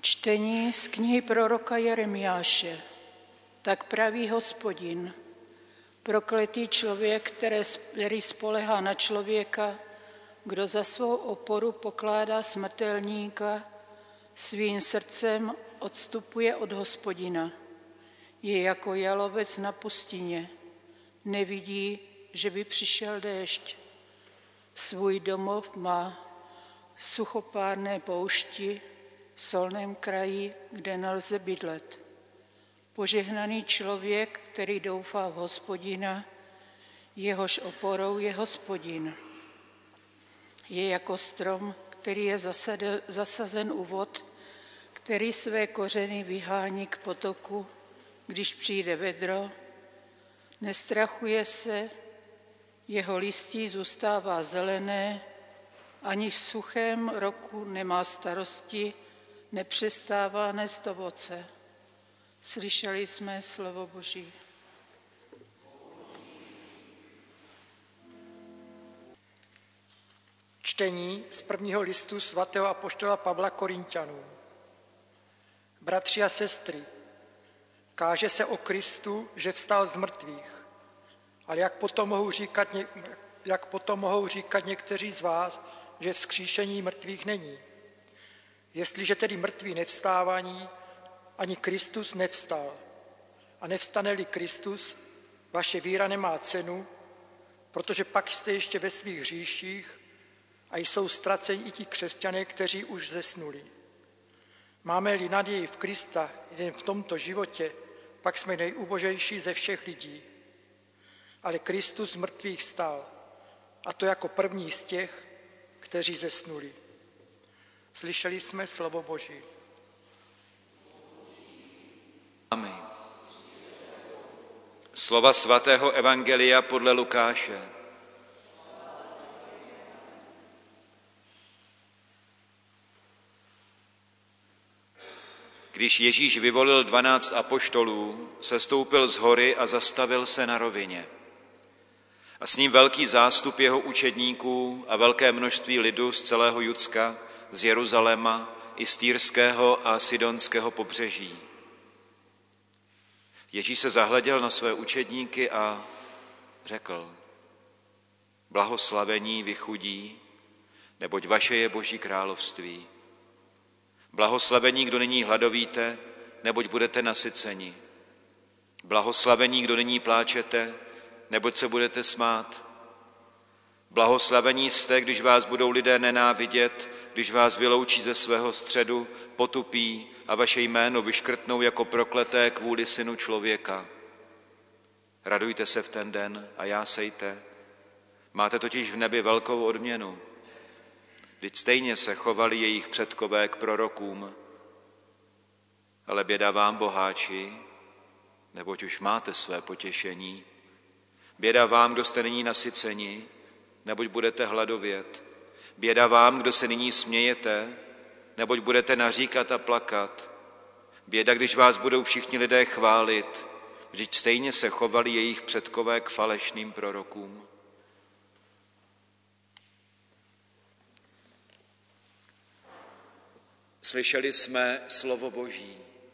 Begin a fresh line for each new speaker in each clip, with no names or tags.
Čtení z knihy proroka Jeremiáše. Tak praví Hospodin, prokletý člověk, který spolehá na člověka, kdo za svou oporu pokládá smrtelníka, svým srdcem odstupuje od Hospodina. Je jako jalovec na pustině, nevidí, že by přišel déšť. Svůj domov má v suchopárné poušti, v solném kraji, kde nelze bydlet. Požehnaný člověk, který doufá v Hospodina, jehož oporou je Hospodin. Je jako strom, který je zasazen u vod, který své kořeny vyhání k potoku, když přijde vedro, nestrachuje se, jeho listí zůstává zelené, ani v suchém roku nemá starosti, nepřestává nést ovoce. Slyšeli jsme slovo Boží.
Čtení z prvního listu svatého apoštola Pavla Korinťanům. Bratři a sestry, káže se o Kristu, že vstal z mrtvých, ale jak potom mohou říkat někteří z vás, že vzkříšení mrtvých není? Jestliže tedy mrtví nevstávají, ani Kristus nevstal. A nevstane-li Kristus, vaše víra nemá cenu, protože pak jste ještě ve svých hříších a jsou ztraceni i ti křesťané, kteří už zesnuli. Máme-li naději v Krista jen v tomto životě, pak jsme nejubožejší ze všech lidí. Ale Kristus z mrtvých vstal, a to jako první z těch, kteří zesnuli. Slyšeli jsme slovo Boží.
Amen. Slova svatého evangelia podle Lukáše. Když Ježíš vyvolil 12 apoštolů, sestoupil z hory a zastavil se na rovině. A s ním velký zástup jeho učedníků a velké množství lidu z celého Judska, z Jeruzaléma i z Týrského a Sidonského pobřeží. Ježíš se zahleděl na své učedníky a řekl: Blahoslavení vy chudí, neboť vaše je Boží království. Blahoslavení, kdo nyní hladovíte, neboť budete nasyceni. Blahoslavení, kdo nyní pláčete, neboť se budete smát. Blahoslavení jste, když vás budou lidé nenávidět, když vás vyloučí ze svého středu, potupí a vaše jméno vyškrtnou jako prokleté kvůli Synu člověka. Radujte se v ten den a jásejte. Máte totiž v nebi velkou odměnu. Vždyť stejně se chovali jejich předkové k prorokům. Ale běda vám, boháči, neboť už máte své potěšení. Běda vám, kdo jste nyní nasyceni, neboť budete hladovět. Běda vám, kdo se nyní smějete, neboť budete naříkat a plakat. Běda, když vás budou všichni lidé chválit, vždyť stejně se chovali jejich předkové k falešným prorokům. Slyšeli jsme slovo Boží.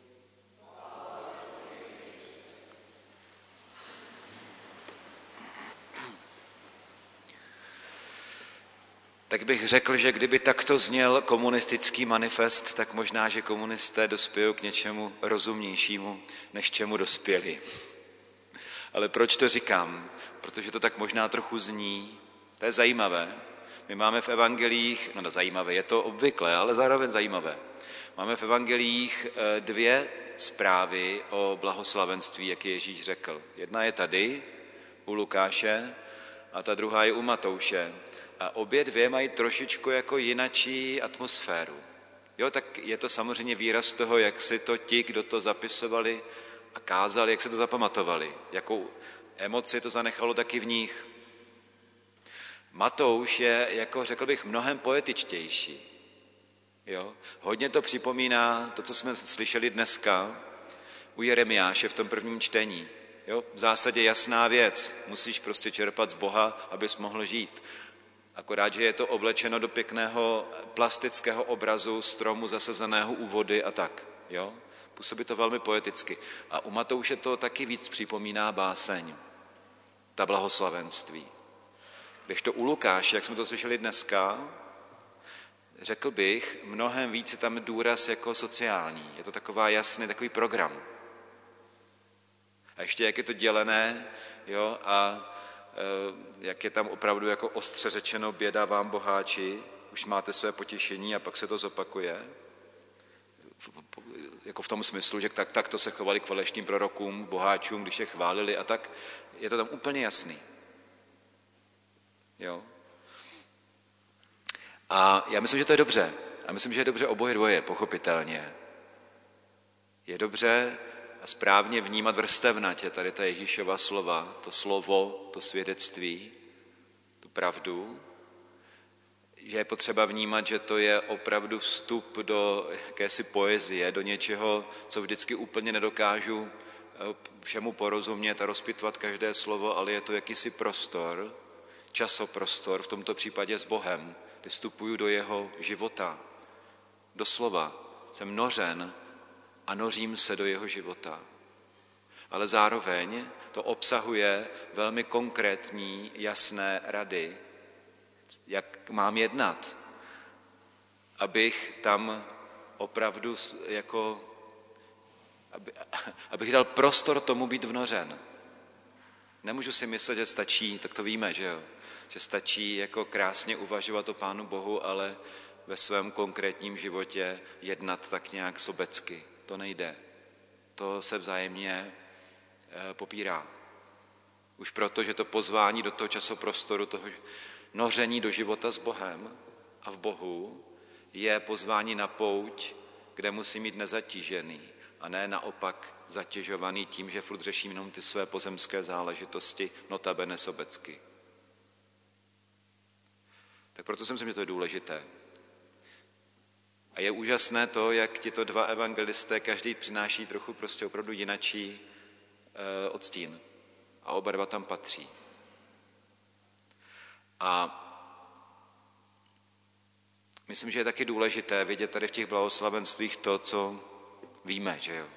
Tak bych řekl, že kdyby takto zněl komunistický manifest, tak možná, že komunisté dospějí k něčemu rozumnějšímu, než čemu dospěli. Ale proč to říkám? Protože to tak možná trochu zní. To je zajímavé. My máme v evangelích, zajímavé, je to obvyklé, ale zároveň zajímavé. Máme v evangelích 2 zprávy o blahoslavenství, jak Ježíš řekl. Jedna je tady, u Lukáše, a ta druhá je u Matouše. A obě 2 mají trošičku jako jinačí atmosféru. Jo, tak je to samozřejmě výraz toho, jak si to ti, kdo to zapisovali a kázali, jak se to zapamatovali. Jakou emoci to zanechalo taky v nich. Matouš je, jako řekl bych, mnohem poetičtější. Jo? Hodně to připomíná to, co jsme slyšeli dneska u Jeremiáše v tom prvním čtení. Jo? V zásadě jasná věc. Musíš prostě čerpat z Boha, abys mohl žít. Akorát, že je to oblečeno do pěkného plastického obrazu stromu zasazeného u vody a tak. Jo? Působí to velmi poeticky. A u Matouše to taky víc připomíná báseň, ta blahoslavenství. Kdežto u Lukáše, jak jsme to slyšeli dneska, řekl bych, mnohem víc je tam důraz jako sociální. Je to taková jasný takový program. A ještě jak je to dělené, jo, a jak je tam opravdu jako ostře řečeno běda vám boháči, už máte své potěšení a pak se to zopakuje. Jako v tom smyslu, že tak to se chovali k falešným prorokům, boháčům, když je chválili a tak. Je to tam úplně jasný. Jo. A já myslím, že to je dobře. A myslím, že je dobře oboje dvoje, pochopitelně. Je dobře a správně vnímat vrstevnatě tady ta Ježíšova slova, to slovo, to svědectví, tu pravdu, že je potřeba vnímat, že to je opravdu vstup do jakési poezie, do něčeho, co vždycky úplně nedokážu všemu porozumět a rozpitvat každé slovo, ale je to jakýsi prostor, časoprostor, v tomto případě s Bohem, kdy vstupuju do jeho života. Doslova jsem nořen a nořím se do jeho života. Ale zároveň to obsahuje velmi konkrétní, jasné rady, jak mám jednat, abych tam opravdu abych dal prostor tomu být vnořen. Nemůžu si myslet, že stačí, tak to víme, že jo, že stačí jako krásně uvažovat o Pánu Bohu, ale ve svém konkrétním životě jednat tak nějak sobecky. To nejde. To se vzájemně popírá. Už proto, že to pozvání do toho časoprostoru, toho noření do života s Bohem a v Bohu je pozvání na pouť, kde musí mít nezatížený a ne naopak zatěžovaný tím, že furt řeším jenom ty své pozemské záležitosti, notabene sobecky. Tak proto si myslím, že to je důležité. A je úžasné to, jak tito dva evangelisté, každý přináší trochu prostě opravdu jinačí odstín. A oba dva tam patří. A myslím, že je taky důležité vidět tady v těch blahoslavenstvích to, co víme, že jo.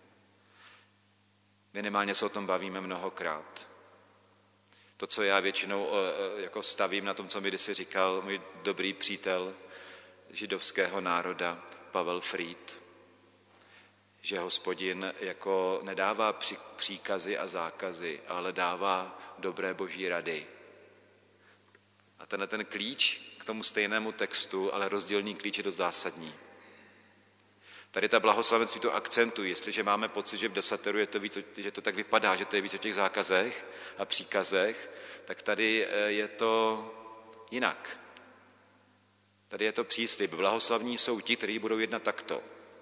Minimálně se o tom bavíme mnohokrát. To, co já většinou jako stavím na tom, co mi kdysi říkal můj dobrý přítel židovského národa Pavel Frýd, že Hospodin jako nedává příkazy a zákazy, ale dává dobré boží rady. A ten klíč k tomu stejnému textu, ale rozdílný klíč je dost zásadní. Tady ta blahoslavenství to akcentují, jestliže máme pocit, že v desateru je to víc, že to tak vypadá, že to je víc o těch zákazech a příkazech, tak tady je to jinak. Tady je to příslib. Blahoslavní jsou ti, kteří budou jednat takto.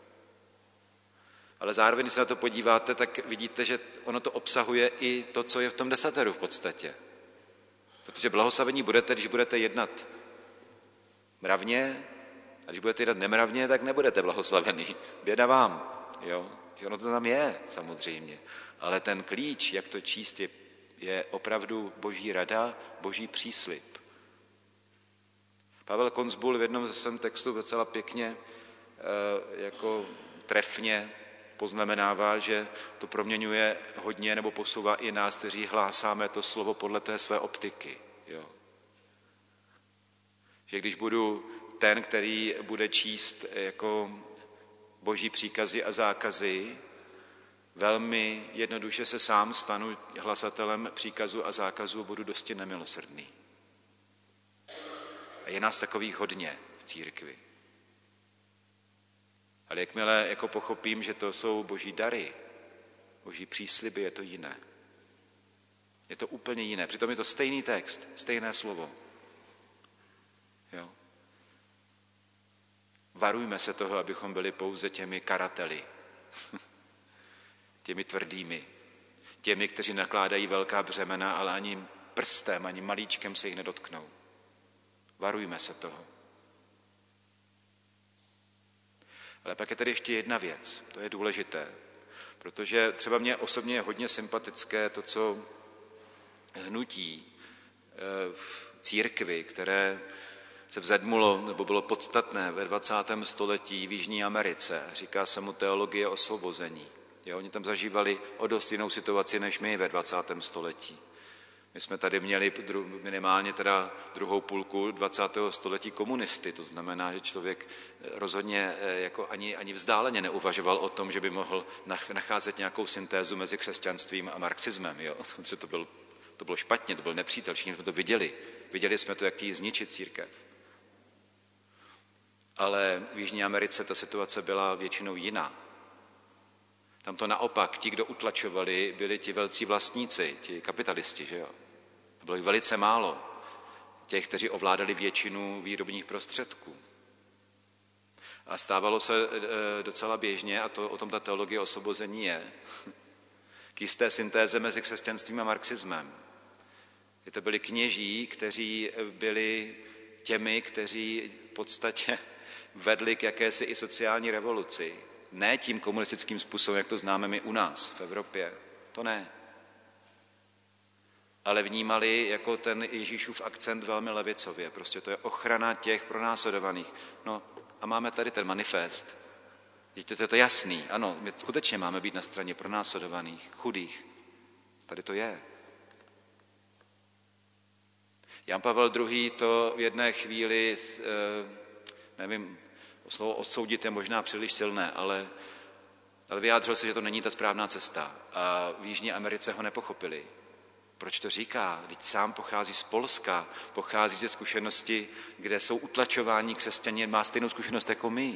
Ale zároveň, když se na to podíváte, tak vidíte, že ono to obsahuje i to, co je v tom desateru v podstatě. Protože blahoslavení budete, když budete jednat mravně, a když budete jednat nemravně, tak nebudete blahoslavený. Běda vám, jo? Že ono to tam je, samozřejmě. Ale ten klíč, jak to číst, je opravdu boží rada, boží příslib. Pavel Konzbul v jednom ze svém textu docela pěkně, jako trefně poznamenává, že to proměňuje hodně nebo posouvá i nás, kteří hlásáme to slovo podle té své optiky. Jo? Že když budu ten, který bude číst jako boží příkazy a zákazy, velmi jednoduše se sám stanu hlasatelem příkazu a zákazu a budu dosti nemilosrdný. A je nás takových hodně v církvi. Ale jakmile jako pochopím, že to jsou boží dary, boží přísliby, je to jiné. Je to úplně jiné. Přitom je to stejný text, stejné slovo. Jo? Varujme se toho, abychom byli pouze těmi karateli, těmi tvrdými, těmi, kteří nakládají velká břemena, ale ani prstem, ani malíčkem se jich nedotknou. Varujme se toho. Ale pak je tady ještě jedna věc, to je důležité, protože třeba mě osobně je hodně sympatické to, co hnutí církvi, které se vzedmulo, nebo bylo podstatné ve 20. století v Jižní Americe. Říká se mu teologie osvobození. Jo, oni tam zažívali o dost jinou situaci než my ve 20. století. My jsme tady měli minimálně teda druhou půlku 20. století komunisty, to znamená, že člověk rozhodně jako ani vzdáleně neuvažoval o tom, že by mohl nacházet nějakou syntézu mezi křesťanstvím a marxismem. Jo? To bylo špatně, to byl nepřítel, všichni jsme to viděli. Viděli jsme to, jak chtějí zničit církev. Ale v Jižní Americe ta situace byla většinou jiná. Tam to naopak, ti, kdo utlačovali, byli ti velcí vlastníci, ti kapitalisti, že jo. Bylo jich velice málo, těch, kteří ovládali většinu výrobních prostředků. A stávalo se docela běžně, a o tom ta teologie osvobození je, k jisté syntéze mezi křesťanstvím a marxismem. To byli kněží, kteří byli těmi, kteří v podstatě vedli k jakési i sociální revoluci. Ne tím komunistickým způsobem, jak to známe my u nás v Evropě. To ne. Ale vnímali jako ten Ježíšův akcent velmi levicově. Prostě to je ochrana těch pronásledovaných. No a máme tady ten manifest. Vidíte, to je jasný. Ano, my skutečně máme být na straně pronásledovaných, chudých. Tady to je. Jan Pavel II. To v jedné chvíli, nevím, slovo odsoudit je možná příliš silné, ale vyjádřil se, že to není ta správná cesta. A v Jižní Americe ho nepochopili. Proč to říká? Vždyť sám pochází z Polska, pochází ze zkušenosti, kde jsou utlačováni křesťané, má stejnou zkušenost jako my.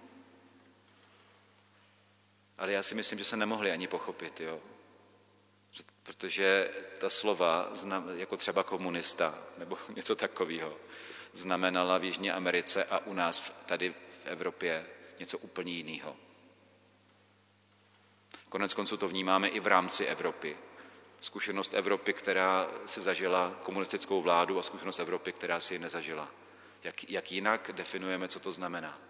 Ale já si myslím, že se nemohli ani pochopit, jo? Protože ta slova, jako třeba komunista nebo něco takového, znamenala v Jižní Americe a u nás tady v Evropě něco úplně jiného. Konec konců to vnímáme i v rámci Evropy. Zkušenost Evropy, která si zažila komunistickou vládu a zkušenost Evropy, která si ji nezažila. Jak jinak definujeme, co to znamená.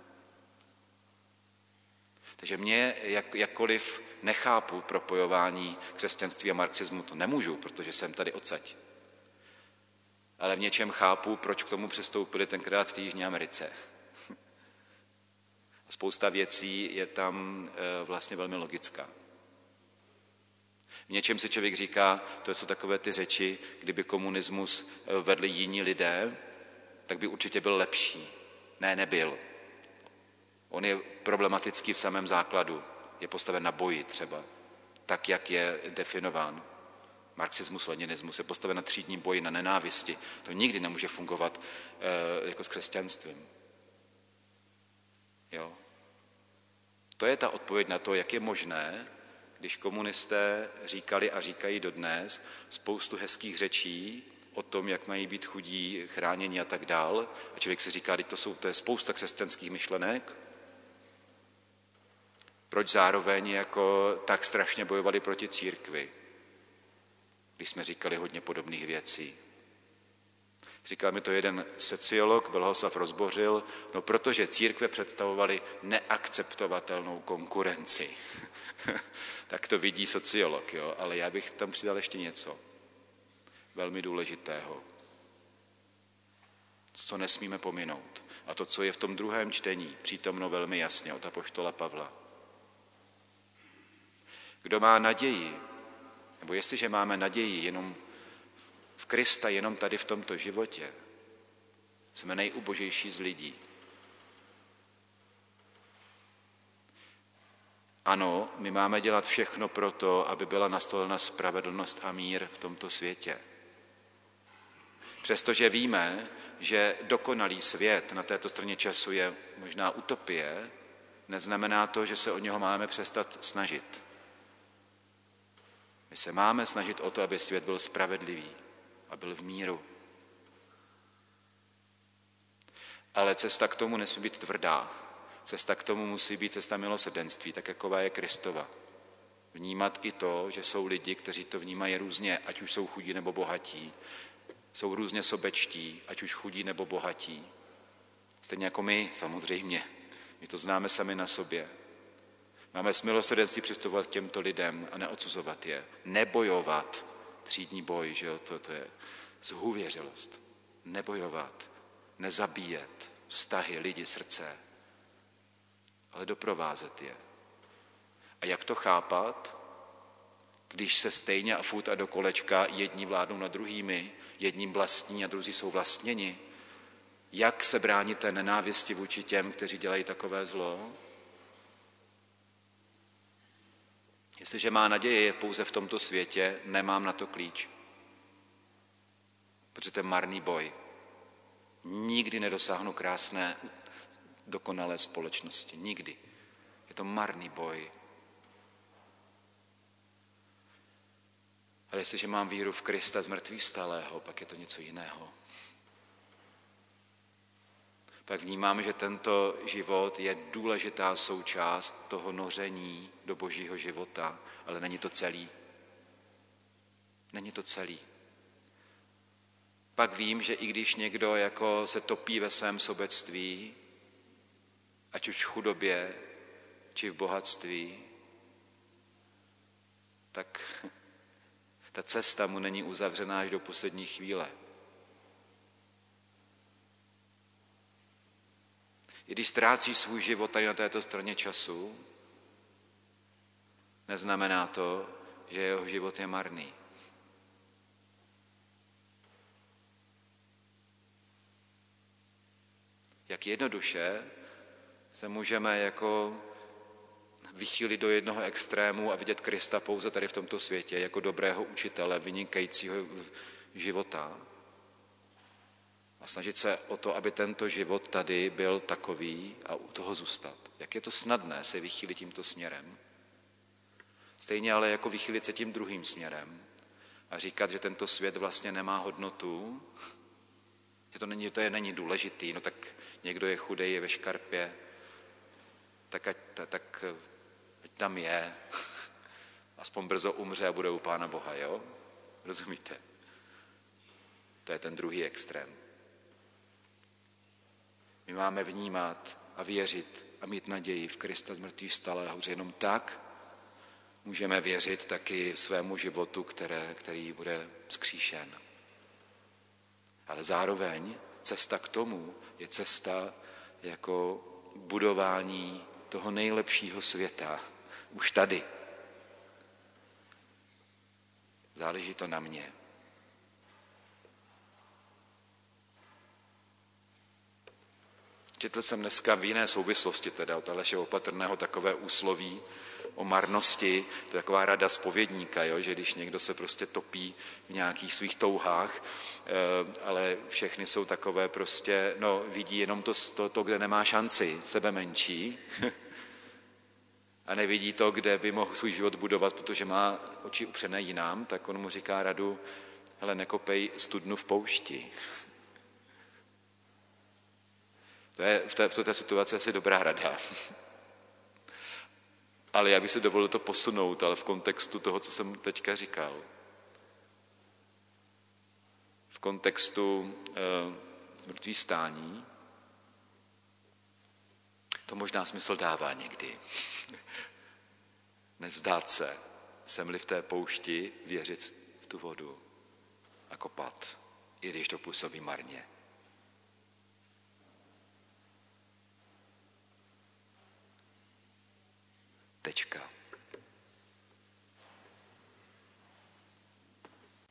Takže mě jakkoliv nechápu propojování křesťanství a marxismu, to nemůžu, protože jsem tady odsaď. Ale v něčem chápu, proč k tomu přistoupili tenkrát v té Jižní Americe. A spousta věcí je tam vlastně velmi logická. V něčem si člověk říká, to jsou takové ty řeči, kdyby komunismus vedli jiní lidé, tak by určitě byl lepší. Ne, nebyl. On je problematický v samém základu. Je postaven na boji třeba, tak, jak je definován. Marxismus, leninismus je postaven na třídním boji, na nenávisti. To nikdy nemůže fungovat jako s křesťanstvím. Jo. To je ta odpověď na to, jak je možné, když komunisté říkali a říkají dodnes spoustu hezkých řečí o tom, jak mají být chudí, chráněni a tak dál. A člověk si říká, to je spousta křesťanských myšlenek. Proč zároveň jako tak strašně bojovali proti církvi, když jsme říkali hodně podobných věcí. Říkal mi to jeden sociolog, Blahoslav Rozbořil, no protože církve představovaly neakceptovatelnou konkurenci. Tak to vidí sociolog, jo? Ale já bych tam přidal ještě něco velmi důležitého, co nesmíme pominout. A to, co je v tom druhém čtení přítomno velmi jasně od apoštola Pavla. Kdo má naději, nebo jestliže máme naději jenom v Krista, jenom tady v tomto životě, jsme nejubožejší z lidí. Ano, my máme dělat všechno pro to, aby byla nastolena spravedlnost a mír v tomto světě. Přestože víme, že dokonalý svět na této straně času je možná utopie, neznamená to, že se o něho máme přestat snažit. My se máme snažit o to, aby svět byl spravedlivý a byl v míru. Ale cesta k tomu nesmí být tvrdá. Cesta k tomu musí být cesta milosrdenství, tak jaková je Kristova. Vnímat i to, že jsou lidi, kteří to vnímají různě, ať už jsou chudí nebo bohatí. Jsou různě sobečtí, ať už chudí nebo bohatí. Stejně jako my, samozřejmě. My to známe sami na sobě. Máme s milosrdenství přistupovat k těmto lidem a neodsuzovat je. Nebojovat třídní boj, že jo? To je zhůvěřilost. nebojovat, nezabíjet vztahy, lidi, srdce, ale doprovázet je. A jak to chápat, když se stejně a furt a do kolečka jedni vládnou nad druhými, jedním vlastní a druzí jsou vlastněni? Jak se bránit té nenávisti vůči těm, kteří dělají takové zlo? Jestliže má naděje je pouze v tomto světě, nemám na to klíč. Protože to je marný boj. Nikdy nedosáhnu krásné, dokonalé společnosti. Nikdy. Je to marný boj. Ale jestliže mám víru v Krista z mrtvých vstalého, pak je to něco jiného. Pak vnímáme, že tento život je důležitá součást toho noření do božího života, ale není to celý. Není to celý. Pak vím, že i když někdo jako se topí ve svém sobectví, ať už v chudobě, či v bohatství, tak ta cesta mu není uzavřená až do poslední chvíle. I když ztrácí svůj život tady na této straně času, neznamená to, že jeho život je marný. Jak jednoduše se můžeme jako vychýlit do jednoho extrému a vidět Krista pouze tady v tomto světě jako dobrého učitele, vynikajícího života a snažit se o to, aby tento život tady byl takový a u toho zůstat. Jak je to snadné se vychýlit tímto směrem. Stejně ale jako vychýlit se tím druhým směrem a říkat, že tento svět vlastně nemá hodnotu, že to není důležitý, no tak někdo je chudej, je ve škarpě, tak ať tam je, aspoň brzo umře a bude u Pána Boha, jo? Rozumíte? To je ten druhý extrém. My máme vnímat a věřit a mít naději v Krista z mrtvých vstalého, že jenom tak můžeme věřit taky svému životu, který bude vzkříšen. Ale zároveň cesta k tomu je cesta jako budování toho nejlepšího světa. Už tady. Záleží to na mě. Četl jsem dneska v jiné souvislosti, teda od Aleše Opatrného, takové úsloví o marnosti, to je taková rada zpovědníka, jo? Že když někdo se prostě topí v nějakých svých touhách, ale všechny jsou takové prostě, vidí jenom to, kde nemá šanci, sebe menší, a nevidí to, kde by mohl svůj život budovat, protože má oči upřené jinam, tak on mu říká radu, hele, nekopej studnu v poušti. To je v této situaci asi dobrá rada. Ale já bych si dovolil to posunout, ale v kontextu toho, co jsem teďka říkal. V kontextu zmrtvých stání to možná smysl dává někdy. Nevzdát se, jsem-li v té poušti, věřit v tu vodu a kopat, i když to působí marně.